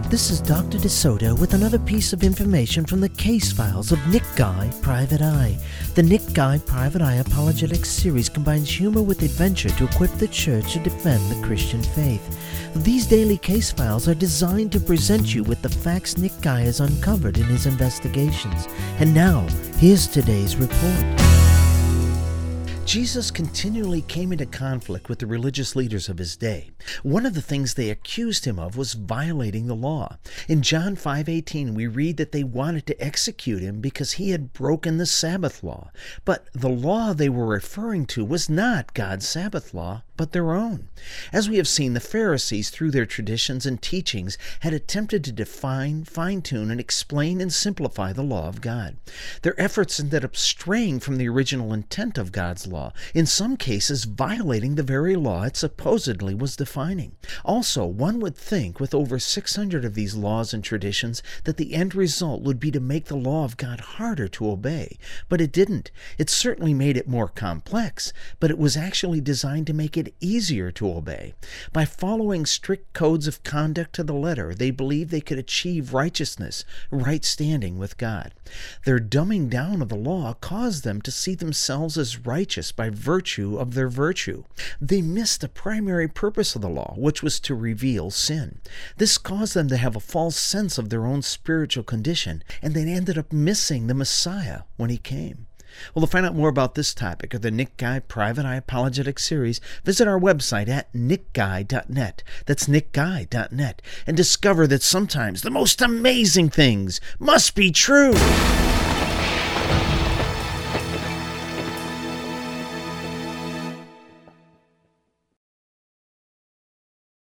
This is Dr. DeSoto with another piece of information from the case files of Nick Guy, Private Eye. The Nick Guy, Private Eye Apologetics series combines humor with adventure to equip the church to defend the Christian faith. These daily case files are designed to present you with the facts Nick Guy has uncovered in his investigations. And now, here's today's report. Jesus continually came into conflict with the religious leaders of his day. One of the things they accused him of was violating the law. In John 5:18, we read that they wanted to execute him because he had broken the Sabbath law. But the law they were referring to was not God's Sabbath law, but their own. As we have seen, the Pharisees, through their traditions and teachings, had attempted to define, fine-tune, and explain and simplify the law of God. Their efforts ended up straying from the original intent of God's law, in some cases violating the very law it supposedly was defining. Also, one would think, with over 600 of these laws and traditions, that the end result would be to make the law of God harder to obey. But it didn't. It certainly made it more complex, but it was actually designed to make it easier to obey. By following strict codes of conduct to the letter, they believed they could achieve righteousness, right standing with God. Their dumbing down of the law caused them to see themselves as righteous by virtue of their virtue. They missed the primary purpose of the law, which was to reveal sin. This caused them to have a false sense of their own spiritual condition, and they ended up missing the Messiah when he came. Well, to find out more about this topic or the Nick Guy Private Eye Apologetics series, visit our website at nickguy.net. That's nickguy.net. And discover that sometimes the most amazing things must be true.